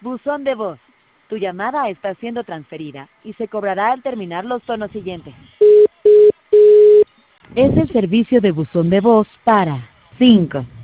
Buzón de voz. Tu llamada está siendo transferida y se cobrará al terminar los tonos siguientes. Es el servicio de buzón de voz para 5